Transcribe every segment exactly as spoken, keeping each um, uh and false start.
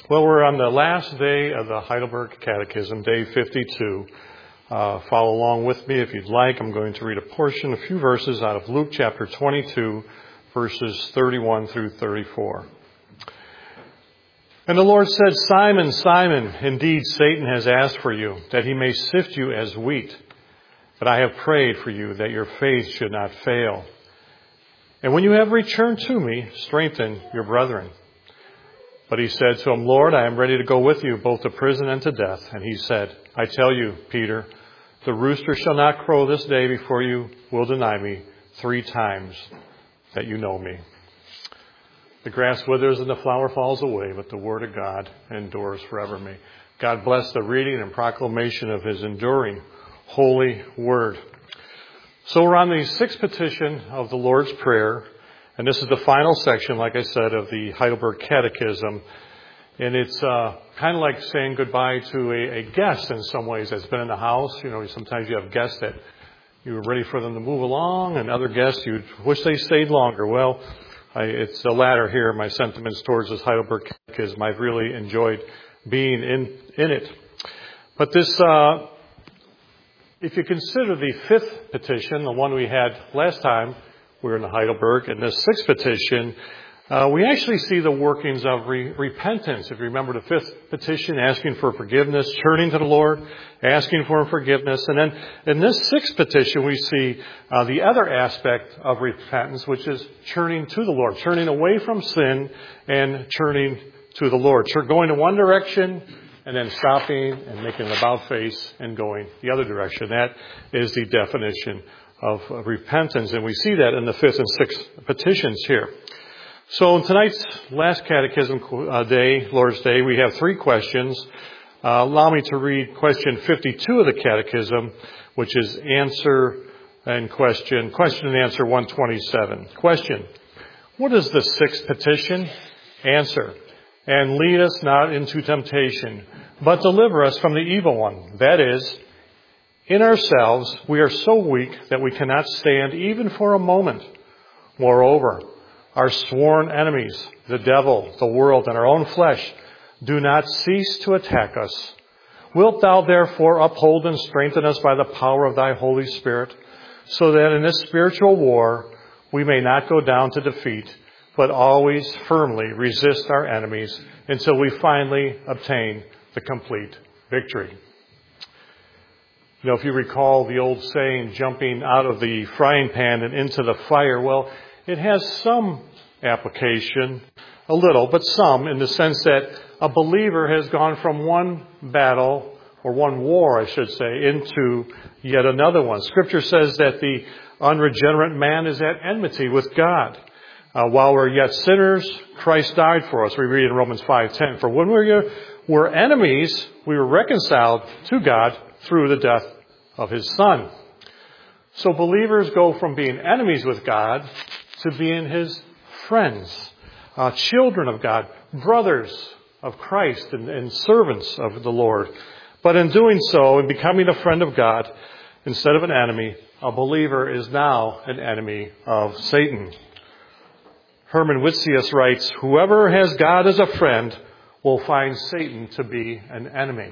Well, we're on the last day of the Heidelberg Catechism, day fifty-two. Uh, follow along with me if you'd like. I'm going to read a portion, a few verses out of Luke chapter twenty-two, verses thirty-one through thirty-four. And the Lord said, Simon, Simon, indeed Satan has asked for you, that he may sift you as wheat. But I have prayed for you, that your faith should not fail. And when you have returned to me, strengthen your brethren. But he said to him, Lord, I am ready to go with you, both to prison and to death. And he said, I tell you, Peter, the rooster shall not crow this day before you will deny me three times that you know me. The grass withers and the flower falls away, but the word of God endures forever. May God bless the reading and proclamation of his enduring holy word. So we're on the sixth petition of the Lord's Prayer. And this is the final section, like I said, of the Heidelberg Catechism. And it's uh, kind of like saying goodbye to a, a guest in some ways that's been in the house. You know, sometimes you have guests that you were ready for them to move along, and other guests you wish they stayed longer. Well, I, it's the latter here, my sentiments towards this Heidelberg Catechism. I've really enjoyed being in, in it. But this, uh, if you consider the fifth petition, the one we had last time, we were in the Heidelberg, and this sixth petition, uh, we actually see the workings of re- repentance. If you remember the fifth petition, asking for forgiveness, turning to the Lord, asking for forgiveness. And then in this sixth petition, we see uh, the other aspect of repentance, which is turning to the Lord, turning away from sin and turning to the Lord. Going in one direction and then stopping and making an about face and going the other direction. That is the definition of repentance, and we see that in the fifth and sixth petitions here. So in tonight's last catechism uh, day, Lord's Day, we have three questions. Uh, allow me to read question fifty-two of the catechism, which is answer and question, question and answer one twenty-seven. Question: what is the sixth petition? Answer: and lead us not into temptation, but deliver us from the evil one. That is, in ourselves, we are so weak that we cannot stand even for a moment. Moreover, our sworn enemies, the devil, the world, and our own flesh, do not cease to attack us. Wilt thou therefore uphold and strengthen us by the power of thy Holy Spirit, so that in this spiritual war we may not go down to defeat, but always firmly resist our enemies until we finally obtain the complete victory. You know, if you recall the old saying, jumping out of the frying pan and into the fire, well, it has some application, a little, but some, in the sense that a believer has gone from one battle, or one war, I should say, into yet another one. Scripture says that the unregenerate man is at enmity with God. Uh, while we're yet sinners, Christ died for us. We read in Romans five ten, for when we were, were enemies, we were reconciled to God through the death of his Son. So believers go from being enemies with God to being his friends, uh, children of God, brothers of Christ and, and servants of the Lord. But in doing so, in becoming a friend of God instead of an enemy, a believer is now an enemy of Satan. Herman Witsius writes, whoever has God as a friend will find Satan to be an enemy.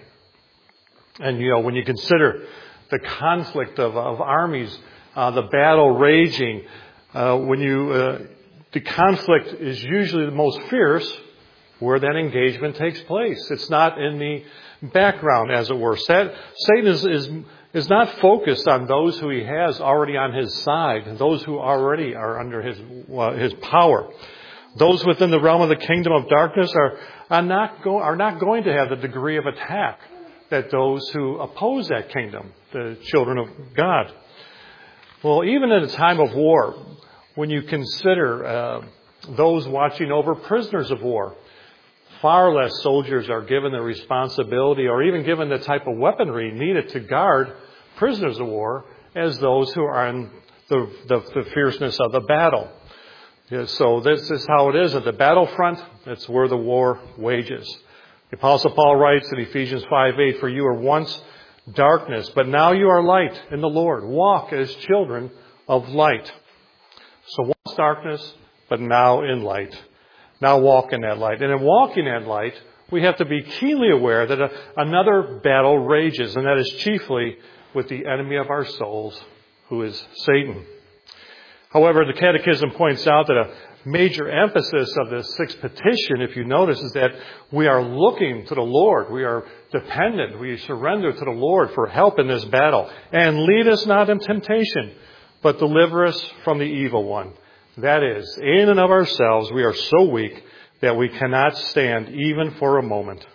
And, you know, when you consider the conflict of, of armies, uh, the battle raging, uh, when you, uh, the conflict is usually the most fierce where that engagement takes place. It's not in the background, as it were. Satan is, is, is not focused on those who he has already on his side, those who already are under his, uh, his power. Those within the realm of the kingdom of darkness are, are, not go, are not going to have the degree of attack that those who oppose that kingdom, the children of God. Well, even in a time of war, when you consider uh, those watching over prisoners of war, far less soldiers are given the responsibility or even given the type of weaponry needed to guard prisoners of war as those who are in the, the, the fierceness of the battle. Yeah, so this is how it is at the battlefront. It's where the war wages. The Apostle Paul writes in Ephesians five eight, for you were once darkness, but now you are light in the Lord. Walk as children of light. So once darkness, but now in light. Now walk in that light. And in walking in light, we have to be keenly aware that a, another battle rages, and that is chiefly with the enemy of our souls, who is Satan. However, the Catechism points out that a major emphasis of this sixth petition, if you notice, is that we are looking to the Lord. We are dependent. We surrender to the Lord for help in this battle. And lead us not in temptation, but deliver us from the evil one. That is, in and of ourselves, we are so weak that we cannot stand even for a moment.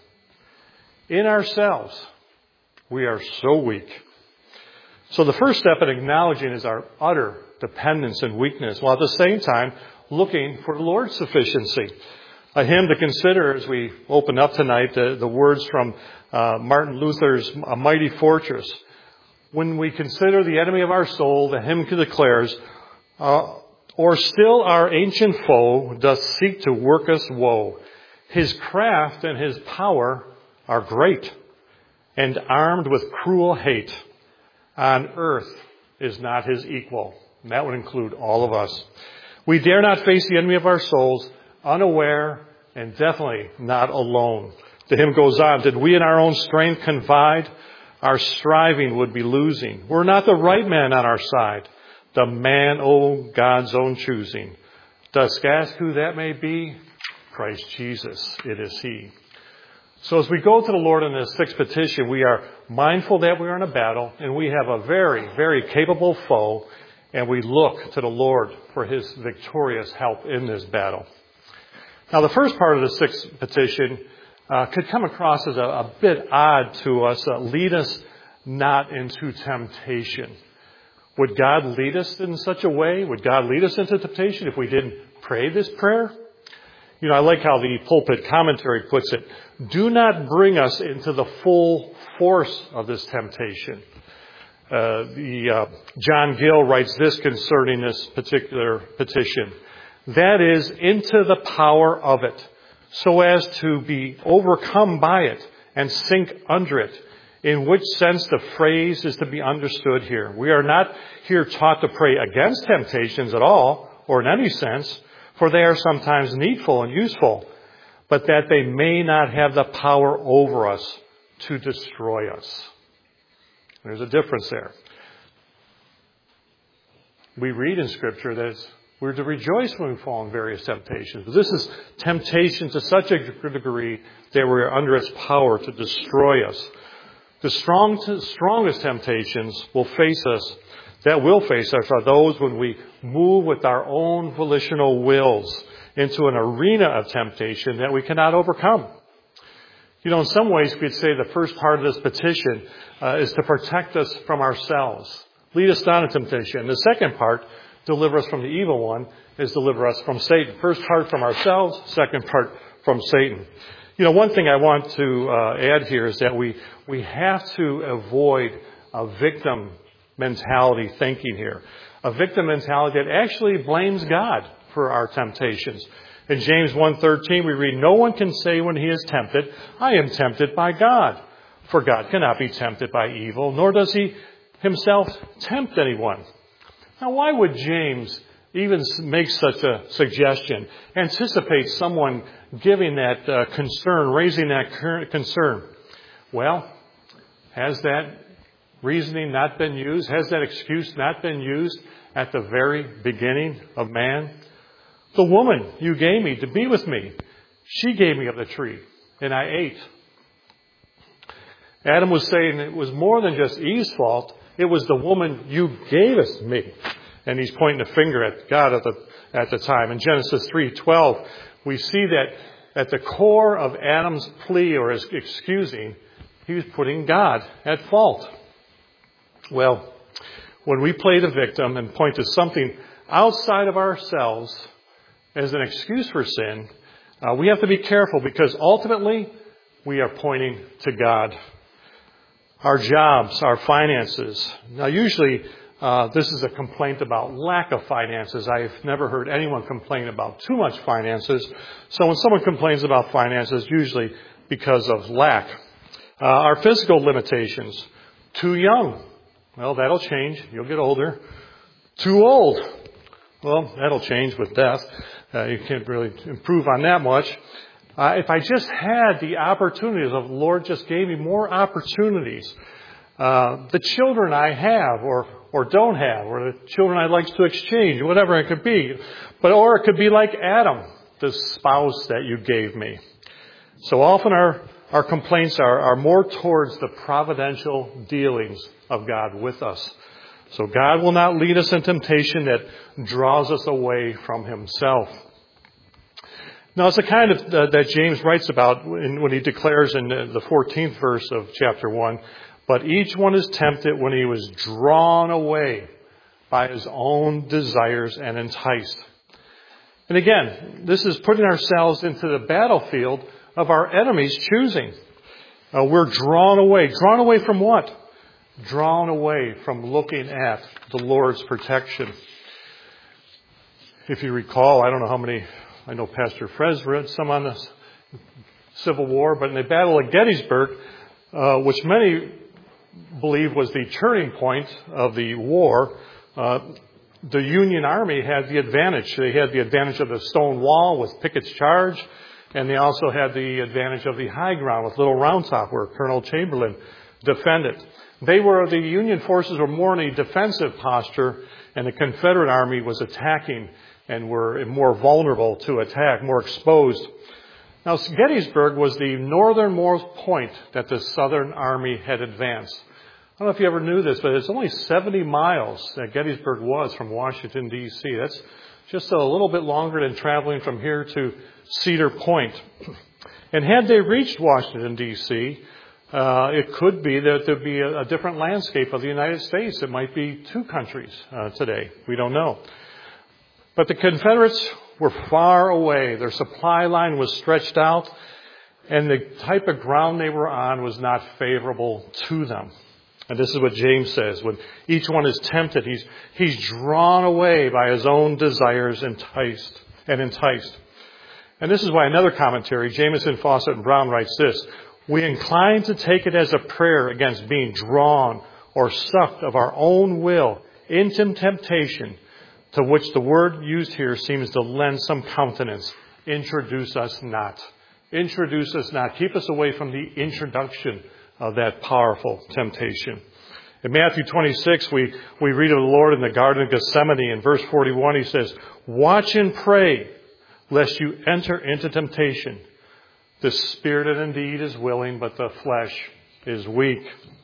In ourselves, we are so weak. So the first step in acknowledging is our utter dependence and weakness, while at the same time looking for the Lord's sufficiency. A hymn to consider as we open up tonight, the, the words from uh, Martin Luther's A Mighty Fortress. When we consider the enemy of our soul, the hymn declares, uh, or still our ancient foe doth seek to work us woe. His craft and his power are great, and armed with cruel hate. On earth is not his equal. And that would include all of us. We dare not face the enemy of our souls unaware and definitely not alone. The hymn goes on, did we in our own strength confide, our striving would be losing. We're not the right man on our side, the man, oh, God's own choosing. Dost ask who that may be? Christ Jesus, it is he. So as we go to the Lord in this sixth petition, we are mindful that we are in a battle and we have a very, very capable foe, and we look to the Lord for his victorious help in this battle. Now, the first part of the sixth petition uh, could come across as a, a bit odd to us. Uh, lead us not into temptation. Would God lead us in such a way? Would God lead us into temptation if we didn't pray this prayer? You know, I like how the pulpit commentary puts it. Do not bring us into the full force of this temptation. Uh, the uh, John Gill writes this concerning this particular petition. That is, into the power of it, so as to be overcome by it and sink under it. In which sense the phrase is to be understood here. We are not here taught to pray against temptations at all, or in any sense, for they are sometimes needful and useful, but that they may not have the power over us to destroy us. There's a difference there. We read in Scripture that it's, we're to rejoice when we fall in various temptations. But this is temptation to such a degree that we're under its power to destroy us. The strong, strongest temptations will face us, that will face us, are those when we move with our own volitional wills into an arena of temptation that we cannot overcome. You know, in some ways, we could say the first part of this petition uh, is to protect us from ourselves. Lead us not into temptation. The second part, deliver us from the evil one, is deliver us from Satan. First part from ourselves, second part from Satan. You know, one thing I want to uh, add here is that we, we have to avoid a victim mentality thinking here. A victim mentality that actually blames God for our temptations. In James one thirteen, we read, no one can say when he is tempted, I am tempted by God. For God cannot be tempted by evil, nor does he himself tempt anyone. Now, why would James even make such a suggestion? Anticipate someone giving that uh, concern, raising that concern. Well, has that reasoning not been used? Has that excuse not been used at the very beginning of man? The woman you gave me to be with me, she gave me of the tree, and I ate. Adam was saying it was more than just Eve's fault. It was the woman you gave us me. And he's pointing a finger at God at the, at the time. In Genesis three twelve, we see that at the core of Adam's plea or his excusing, he was putting God at fault. Well, when we play the victim and point to something outside of ourselves as an excuse for sin, uh, we have to be careful because ultimately we are pointing to God. Our jobs, our finances. Now, usually uh, this is a complaint about lack of finances. I've never heard anyone complain about too much finances. So when someone complains about finances, usually because of lack. Uh, our physical limitations. Too young. Well, that'll change. You'll get older. Too old. Well, that'll change with death. Uh, you can't really improve on that much. Uh, if I just had the opportunities, if the Lord just gave me more opportunities, uh, the children I have or or don't have, or the children I'd like to exchange, whatever it could be. But or it could be like Adam, the spouse that you gave me. So often our, our complaints are, are more towards the providential dealings of God with us. So God will not lead us in temptation that draws us away from himself. Now, it's the kind of uh, that James writes about in, when he declares in the fourteenth verse of chapter one, but each one is tempted when he was drawn away by his own desires and enticed. And again, this is putting ourselves into the battlefield of our enemy's choosing. Uh, we're drawn away. Drawn away from what? Drawn away from looking at the Lord's protection. If you recall, I don't know how many, I know Pastor Frez read some on the Civil War, but in the Battle of Gettysburg, uh, which many believe was the turning point of the war, uh, the Union Army had the advantage. They had the advantage of the stone wall with Pickett's charge, and they also had the advantage of the high ground with Little Round Top, where Colonel Chamberlain defended. They were, the Union forces were more in a defensive posture, and the Confederate Army was attacking and were more vulnerable to attack, more exposed. Now, Gettysburg was the northernmost point that the Southern Army had advanced. I don't know if you ever knew this, but it's only seventy miles that Gettysburg was from Washington, D C That's just a little bit longer than traveling from here to Cedar Point. And had they reached Washington, D C, uh, it could be that there'd be a, a different landscape of the United States. It might be two countries uh, today. We don't know. But the Confederates were far away. Their supply line was stretched out, and the type of ground they were on was not favorable to them. And this is what James says. When each one is tempted, he's, he's drawn away by his own desires enticed and enticed. And this is why another commentary, Jameson, Fawcett, and Brown writes this: we incline to take it as a prayer against being drawn or sucked of our own will into temptation, to which the word used here seems to lend some countenance. Introduce us not. Introduce us not. Keep us away from the introduction of that powerful temptation. In Matthew twenty-six, we, we read of the Lord in the Garden of Gethsemane. In verse forty-one, he says, watch and pray, lest you enter into temptation. The spirit indeed is willing, but the flesh is weak.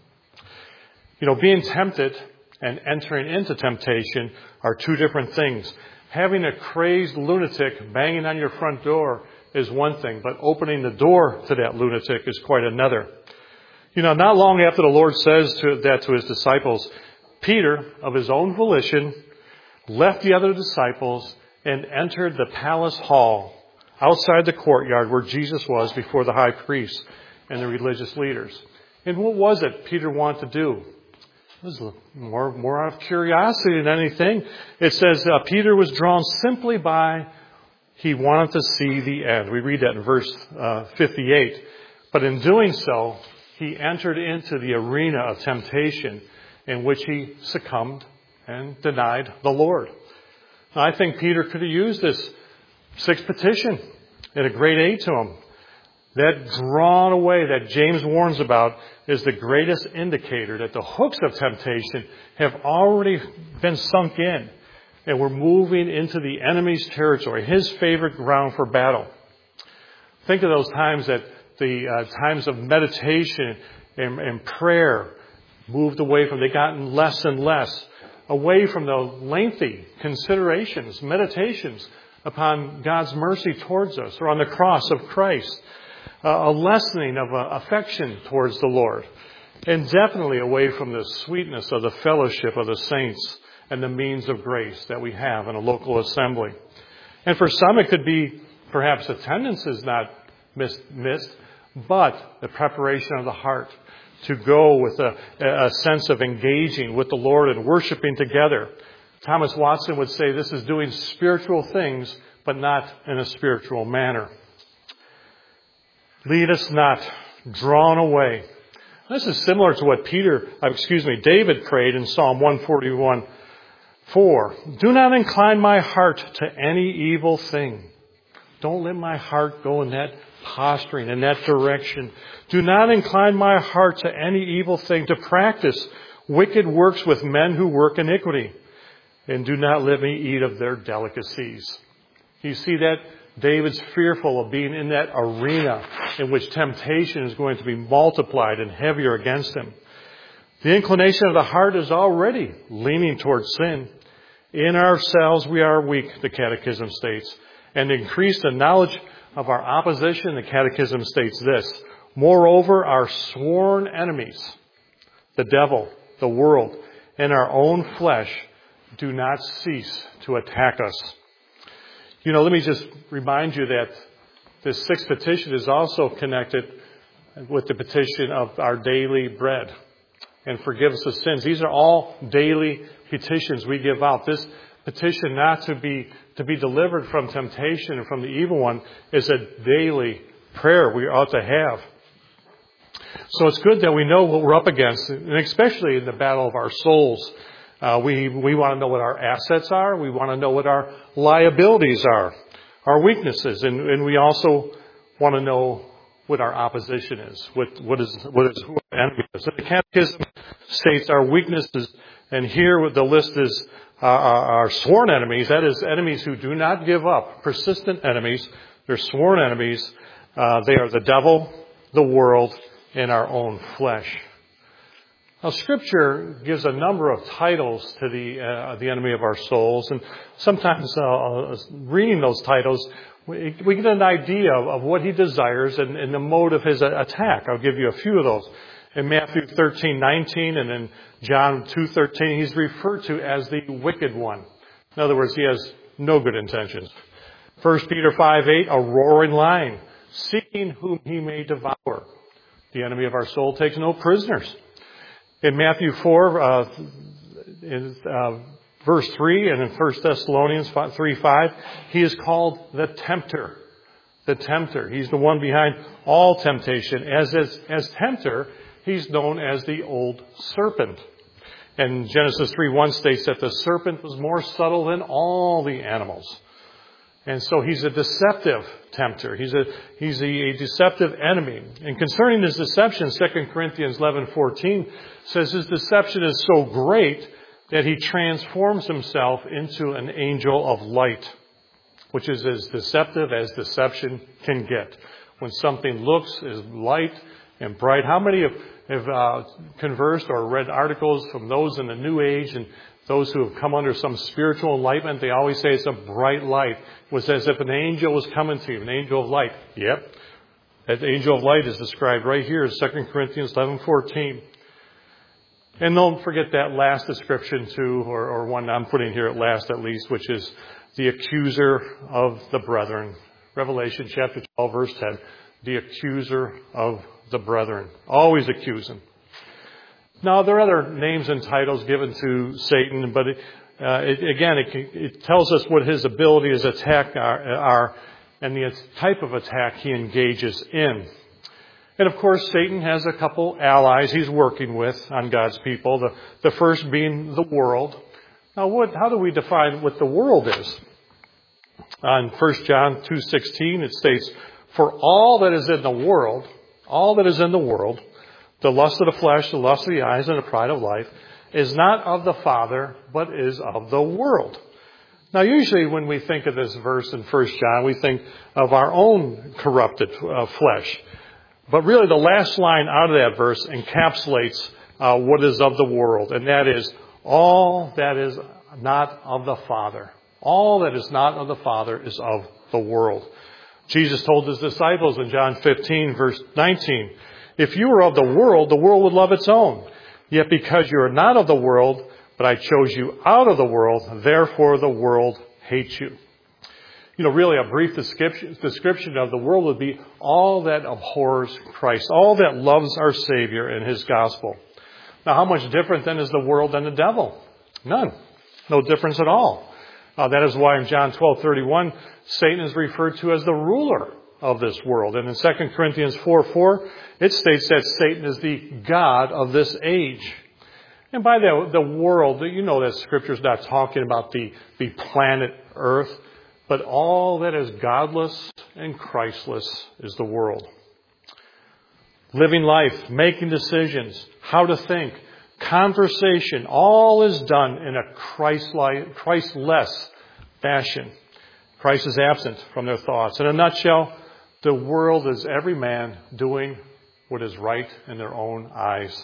You know, being tempted and entering into temptation are two different things. Having a crazed lunatic banging on your front door is one thing, but opening the door to that lunatic is quite another. You know, not long after the Lord says to, that to his disciples, Peter, of his own volition, left the other disciples and entered the palace hall outside the courtyard where Jesus was before the high priest and the religious leaders. And what was it Peter wanted to do? It was more, more out of curiosity than anything. It says uh, Peter was drawn simply by, he wanted to see the end. We read that in verse uh, fifty-eight. But in doing so, he entered into the arena of temptation in which he succumbed and denied the Lord. Now, I think Peter could have used this sixth petition in a great aid to him. That drawn away that James warns about is the greatest indicator that the hooks of temptation have already been sunk in, and we're moving into the enemy's territory, his favorite ground for battle. Think of those times that the uh, times of meditation and, and prayer moved away from, they gotten less and less, away from the lengthy considerations, meditations upon God's mercy towards us, or on the cross of Christ. Uh, a lessening of uh, affection towards the Lord. And definitely away from the sweetness of the fellowship of the saints and the means of grace that we have in a local assembly. And for some it could be perhaps attendance is not missed, missed but the preparation of the heart to go with a, a sense of engaging with the Lord and worshiping together. Thomas Watson would say this is doing spiritual things, but not in a spiritual manner. Lead us not, drawn away. This is similar to what Peter, uh, excuse me, David prayed in Psalm one forty-one, four. Do not incline my heart to any evil thing. Don't let my heart go in that posturing, in that direction. Do not incline my heart to any evil thing, to practice wicked works with men who work iniquity. And do not let me eat of their delicacies. You see that? David's fearful of being in that arena in which temptation is going to be multiplied and heavier against him. The inclination of the heart is already leaning towards sin. In ourselves we are weak, the Catechism states. And to increase the knowledge of our opposition, the Catechism states this: moreover, our sworn enemies, the devil, the world, and our own flesh, do not cease to attack us. You know, let me just remind you that this sixth petition is also connected with the petition of our daily bread and forgive us of sins. These are all daily petitions we give out. This petition not to be to be delivered from temptation and from the evil one is a daily prayer we ought to have. So it's good that we know what we're up against, and especially in the battle of our souls. Uh, we, we want to know what our assets are. We want to know what our liabilities are, our weaknesses. And, and we also want to know what our opposition is, what, what is, what is, who our enemy is. And the Catechism states our weaknesses, and here the list is uh, our sworn enemies. That is, enemies who do not give up, persistent enemies. They're sworn enemies. Uh, they are the devil, the world, and our own flesh. Now, Scripture gives a number of titles to the uh, the enemy of our souls, and sometimes uh, reading those titles, we, we get an idea of, of what he desires and, and the mode of his attack. I'll give you a few of those. In Matthew thirteen nineteen and in John two thirteen, he's referred to as the wicked one. In other words, he has no good intentions. First Peter five eight, a roaring lion, seeking whom he may devour. The enemy of our soul takes no prisoners. In Matthew four, uh, in, uh, verse three, and in First Thessalonians three five, he is called the tempter. The tempter. He's the one behind all temptation. As, as, as tempter, he's known as the old serpent. And Genesis three one states that the serpent was more subtle than all the animals. And so he's a deceptive tempter. He's a he's a, a deceptive enemy. And concerning his deception, Second Corinthians eleven fourteen says his deception is so great that he transforms himself into an angel of light, which is as deceptive as deception can get. When something looks as light and bright. How many have, have uh, conversed or read articles from those in the New Age and those who have come under some spiritual enlightenment? They always say it's a bright light. It was as if an angel was coming to you, an angel of light. Yep. That angel of light is described right here in Second Corinthians eleven fourteen. And don't forget that last description too, or, or one I'm putting here at last at least, which is the accuser of the brethren. Revelation chapter twelve, verse ten. The accuser of the brethren. Always accusing. Now, there are other names and titles given to Satan, but it, uh, it, again, it, it tells us what his abilities to attack are, are and the type of attack he engages in. And of course, Satan has a couple allies he's working with on God's people. The, the first being the world. Now, what, how do we define what the world is? On First John two sixteen, it states, "For all that is in the world, all that is in the world, the lust of the flesh, the lust of the eyes, and the pride of life, is not of the Father, but is of the world." Now, usually when we think of this verse in First John, we think of our own corrupted uh, flesh. But really, the last line out of that verse encapsulates uh, what is of the world, and that is all that is not of the Father. All that is not of the Father is of the world. Jesus told his disciples in John fifteen, verse nineteen, "If you were of the world, the world would love its own. Yet because you are not of the world, but I chose you out of the world, therefore the world hates you." You know, really a brief description, description of the world would be all that abhors Christ, all that loves our Savior and his gospel. Now, how much different then is the world than the devil? None. No difference at all. Uh, that is why in John twelve thirty-one, Satan is referred to as the ruler of this world. And in Second Corinthians four four, it states that Satan is the god of this age. And by the, the world, you know that Scripture is not talking about the, the planet Earth. But all that is godless and Christless is the world. Living life, making decisions, how to think, conversation, all is done in a Christ-like, Christless fashion. Christ is absent from their thoughts. In a nutshell, the world is every man doing what is right in their own eyes.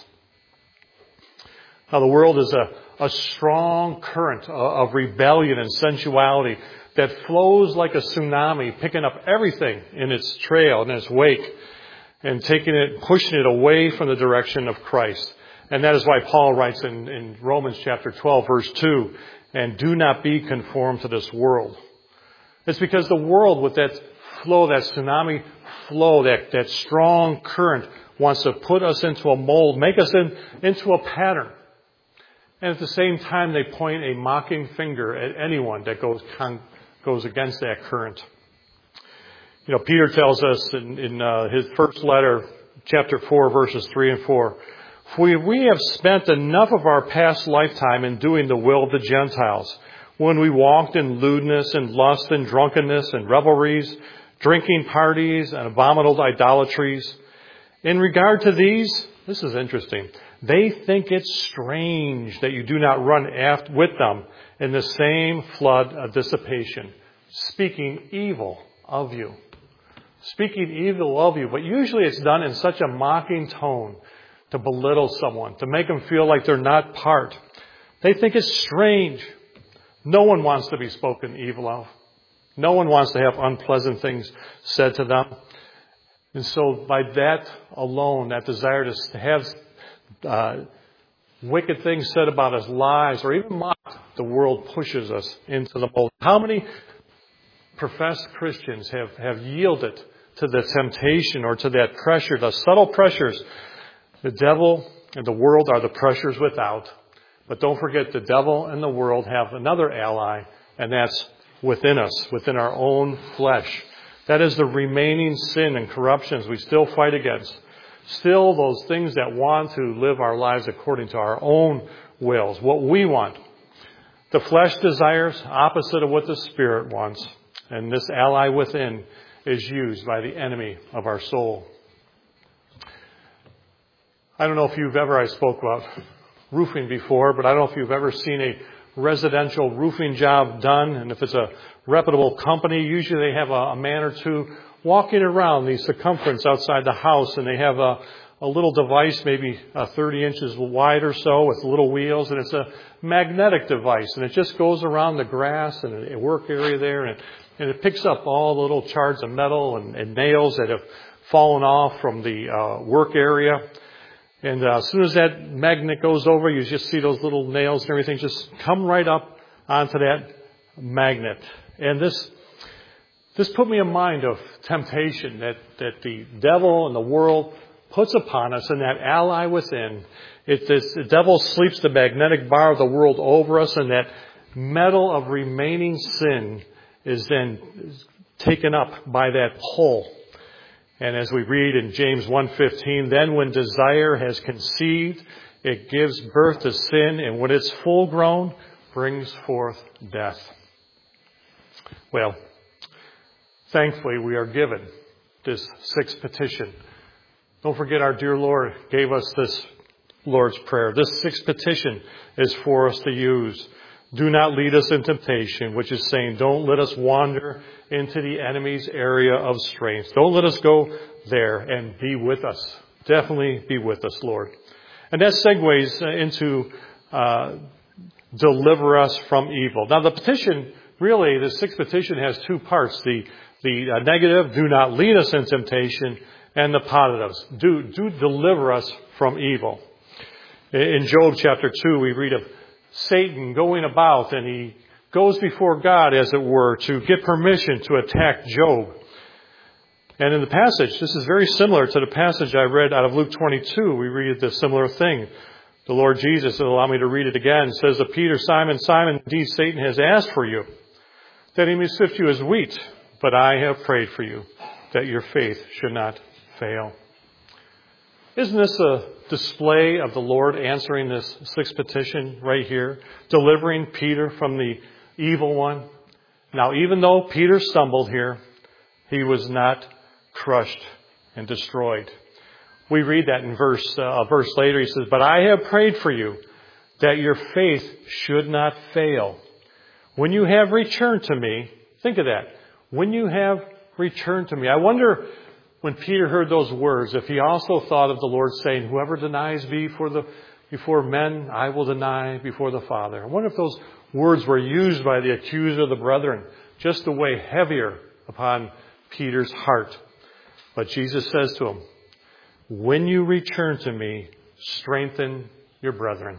Now, the world is a, a strong current of rebellion and sensuality that flows like a tsunami, picking up everything in its trail, in its wake, and taking it, pushing it away from the direction of Christ. And that is why Paul writes in, in Romans chapter twelve, verse two, and do not be conformed to this world. It's because the world, with that flow, that tsunami flow, that, that strong current, wants to put us into a mold, make us in, into a pattern. And at the same time, they point a mocking finger at anyone that goes con- goes against that current. You know, Peter tells us in, in uh, his first letter, chapter four, verses three and four, For we have spent enough of our past lifetime in doing the will of the Gentiles, when we walked in lewdness and lust and drunkenness and revelries, drinking parties and abominable idolatries. In regard to these, this is interesting, they think it strange that you do not run after with them in the same flood of dissipation, speaking evil of you. Speaking evil of you, but usually it's done in such a mocking tone to belittle someone, to make them feel like they're not part. They think it's strange. No one wants to be spoken evil of. No one wants to have unpleasant things said to them. And so by that alone, that desire to have uh, wicked things said about us, lies, or even mocked, the world pushes us into the mold. How many professed Christians have, have yielded to the temptation or to that pressure, the subtle pressures? The devil and the world are the pressures without. But don't forget, the devil and the world have another ally, and that's within us, within our own flesh. That is the remaining sin and corruptions we still fight against. Still those things that want to live our lives according to our own wills, what we want. The flesh desires opposite of what the Spirit wants. And this ally within is used by the enemy of our soul. I don't know if you've ever, I spoke about roofing before, but I don't know if you've ever seen a residential roofing job done. And if it's a reputable company, usually they have a, a man or two walking around the circumference outside the house, and they have a, a little device, maybe uh, thirty inches wide or so, with little wheels, and it's a magnetic device, and it just goes around the grass and a work area there, and it, and it picks up all the little shards of metal and, and nails that have fallen off from the uh, work area. And uh, as soon as that magnet goes over, you just see those little nails and everything just come right up onto that magnet. And this this put me in mind of temptation that, that the devil and the world puts upon us, and that ally within. It, this, the devil sleeps the magnetic bar of the world over us, and that metal of remaining sin is then taken up by that pull. And as we read in James one fifteen, then when desire has conceived, it gives birth to sin, and when it's full grown, brings forth death. Well, thankfully we are given this sixth petition. Don't forget, our dear Lord gave us this Lord's Prayer. This sixth petition is for us to use. Do not lead us in temptation, which is saying, don't let us wander into the enemy's area of strength. Don't let us go there, and be with us. Definitely be with us, Lord. And that segues into uh, deliver us from evil. Now, the petition, really, the sixth petition has two parts. The, the uh, negative, do not lead us in temptation, and the positives, do, do deliver us from evil. In Job chapter two, we read of Satan going about, and he goes before God, as it were, to get permission to attack Job. And in the passage, this is very similar to the passage I read out of Luke twenty-two. We read the similar thing. The Lord Jesus, and allow me to read it again, says to Peter, Simon, Simon, indeed Satan has asked for you, that he may sift you as wheat, but I have prayed for you, that your faith should not fail. Isn't this a display of the Lord answering this sixth petition right here, delivering Peter from the evil one? Now, even though Peter stumbled here, he was not crushed and destroyed. We read that in verse, uh, a verse later. He says, "But I have prayed for you that your faith should not fail. When you have returned to me," think of that, "when you have returned to me." I wonder when Peter heard those words, if he also thought of the Lord saying, "Whoever denies me before, the, before men, I will deny before the Father." I wonder if those words were used by the accuser of the brethren just to weigh heavier upon Peter's heart. But Jesus says to him, "When you return to me, strengthen your brethren."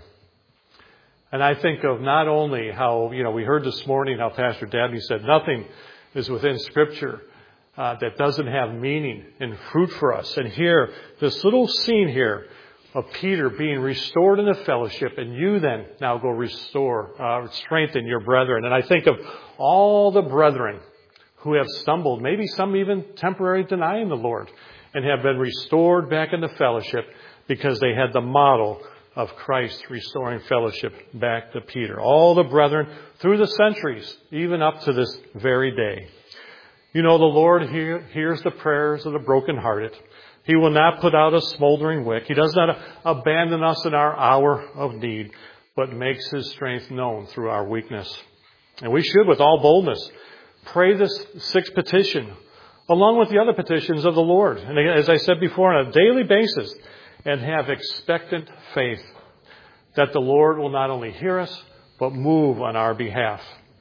And I think of not only how, you know, we heard this morning how Pastor Dabney said nothing is within Scripture uh, that doesn't have meaning and fruit for us. And here, this little scene here of Peter being restored in the fellowship, and you then now go restore, uh, strengthen your brethren. And I think of all the brethren who have stumbled, maybe some even temporarily denying the Lord, and have been restored back into fellowship because they had the model of Christ restoring fellowship back to Peter. All the brethren through the centuries, even up to this very day. You know, the Lord hear, hears the prayers of the brokenhearted. He will not put out a smoldering wick. He does not abandon us in our hour of need, but makes His strength known through our weakness. And we should, with all boldness, pray this sixth petition along with the other petitions of the Lord. And as I said before, on a daily basis, and have expectant faith that the Lord will not only hear us, but move on our behalf.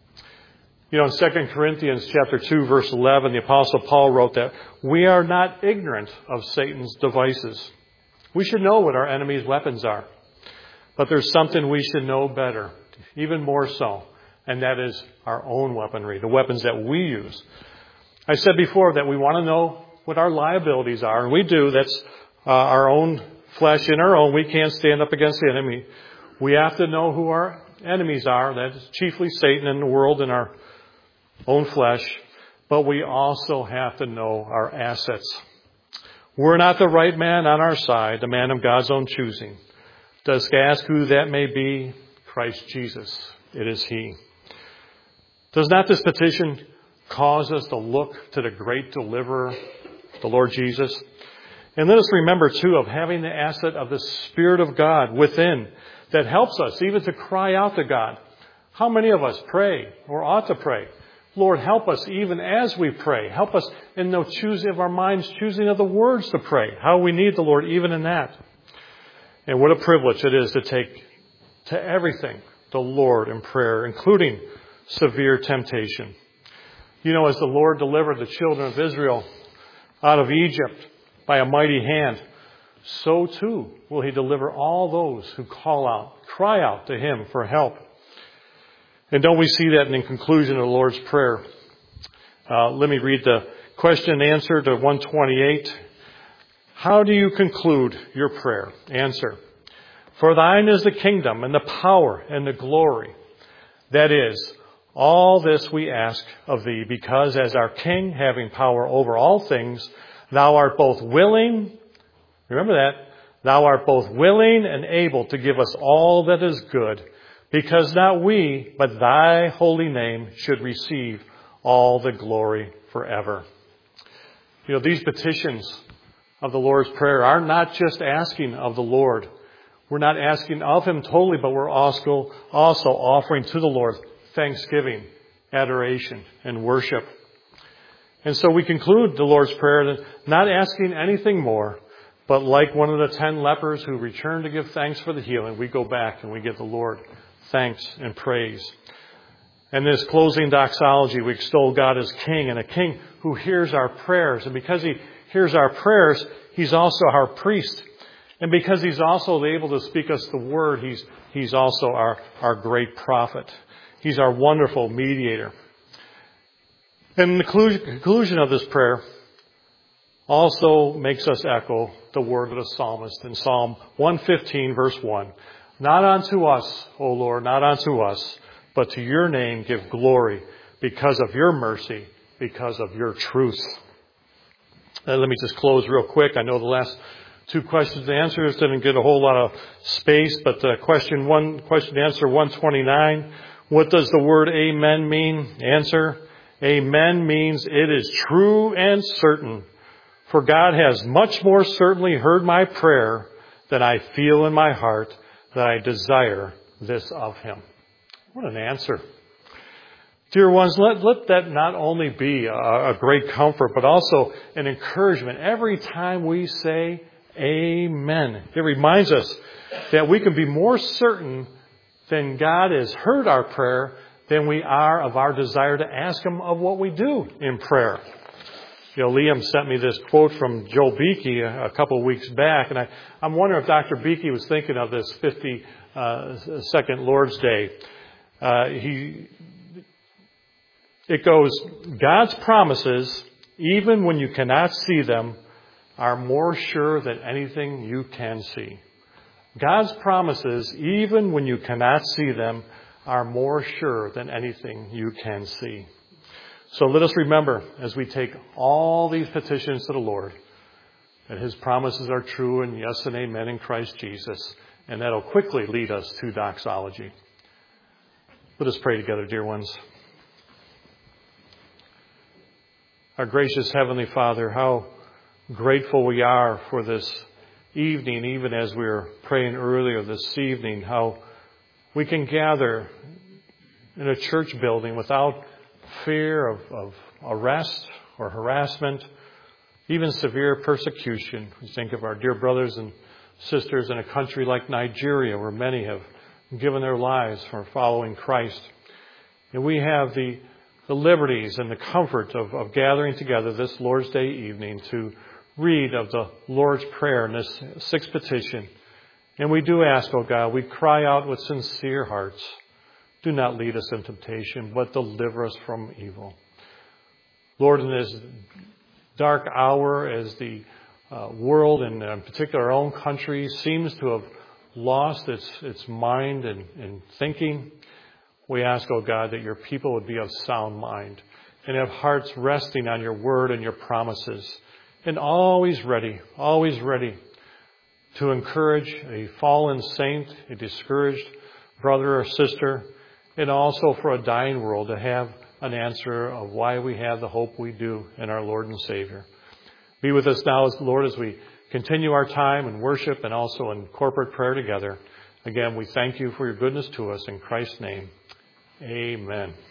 You know, in Second Corinthians chapter two, verse eleven, the Apostle Paul wrote that we are not ignorant of Satan's devices. We should know what our enemy's weapons are. But there's something we should know better, even more so, and that is our own weaponry, the weapons that we use. I said before that we want to know what our liabilities are, and we do. That's uh, our own flesh in our own. We can't stand up against the enemy. We have to know who our enemies are. That is chiefly Satan and the world and our own flesh. But we also have to know our assets. We're not the right man on our side, the man of God's own choosing. Does ask who that may be? Christ Jesus. It is He. Does not this petition cause us to look to the great deliverer, the Lord Jesus? And let us remember, too, of having the asset of the Spirit of God within that helps us even to cry out to God. How many of us pray or ought to pray? Lord, help us even as we pray. Help us in the choosing of our minds, choosing of the words to pray. How we need the Lord even in that. And what a privilege it is to take to everything the Lord in prayer, including severe temptation. You know, as the Lord delivered the children of Israel out of Egypt by a mighty hand, so too will He deliver all those who call out, cry out to Him for help. And don't we see that in the conclusion of the Lord's Prayer? Uh, let me read the question and answer to one twenty-eight. How do you conclude your prayer? Answer. For thine is the kingdom and the power and the glory. That is, all this we ask of Thee, because as our King, having power over all things, Thou art both willing, remember that, Thou art both willing and able to give us all that is good, because not we, but Thy holy name should receive all the glory forever. You know, these petitions of the Lord's Prayer are not just asking of the Lord. We're not asking of Him totally, but we're also, also offering to the Lord thanksgiving, adoration, and worship. And so we conclude the Lord's Prayer not asking anything more, but like one of the ten lepers who returned to give thanks for the healing, we go back and we give the Lord thanks and praise. And this closing doxology, we extol God as King, and a King who hears our prayers. And because He hears our prayers, He's also our priest. And because He's also able to speak us the word, He's, he's also our, our great prophet. He's our wonderful mediator. And the conclusion of this prayer also makes us echo the word of the psalmist in Psalm one fifteen, verse one. Not unto us, O Lord, not unto us, but to Your name give glory because of Your mercy, because of Your truth. Uh, let me just close real quick. I know the last two questions and answers didn't get a whole lot of space, but uh, question one, question answer one twenty-nine, What does the word amen mean? Answer, amen means it is true and certain. For God has much more certainly heard my prayer than I feel in my heart that I desire this of him. What an answer. Dear ones, let, let that not only be a, a great comfort, but also an encouragement. Every time we say amen, it reminds us that we can be more certain than God has heard our prayer than we are of our desire to ask him of what we do in prayer. You know, Liam sent me this quote from Joe Beakey a, a couple of weeks back, and I, I'm wondering if Doctor Beakey was thinking of this fifty-second Lord's Day. Uh, he, it goes, God's promises, even when you cannot see them, are more sure than anything you can see. God's promises, even when you cannot see them, are more sure than anything you can see. So let us remember, as we take all these petitions to the Lord, that his promises are true and yes and amen in Christ Jesus. And that'll quickly lead us to doxology. Let us pray together, dear ones. Our gracious Heavenly Father, how grateful we are for this evening, even as we were praying earlier this evening, how we can gather in a church building without fear of, of arrest or harassment, even severe persecution. We think of our dear brothers and sisters in a country like Nigeria, where many have given their lives for following Christ. And we have the, the liberties and the comfort of, of gathering together this Lord's Day evening to read of the Lord's Prayer in this sixth petition. And we do ask, oh God, we cry out with sincere hearts, do not lead us in temptation, but deliver us from evil. Lord, in this dark hour, as the uh, world, and in particular our own country, seems to have lost its, its mind and, and thinking, we ask, oh God, that your people would be of sound mind and have hearts resting on your word and your promises, and always ready, always ready to encourage a fallen saint, a discouraged brother or sister, and also for a dying world to have an answer of why we have the hope we do in our Lord and Savior. Be with us now, Lord, as we continue our time in worship and also in corporate prayer together. Again, we thank you for your goodness to us in Christ's name. Amen.